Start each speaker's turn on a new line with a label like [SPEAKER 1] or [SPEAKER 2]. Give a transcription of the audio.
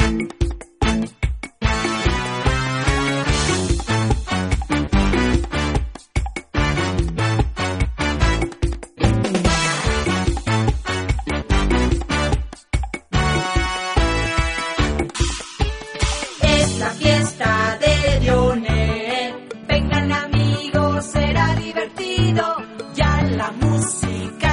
[SPEAKER 1] Es la fiesta de Dione, vengan amigos, será divertido, ya la música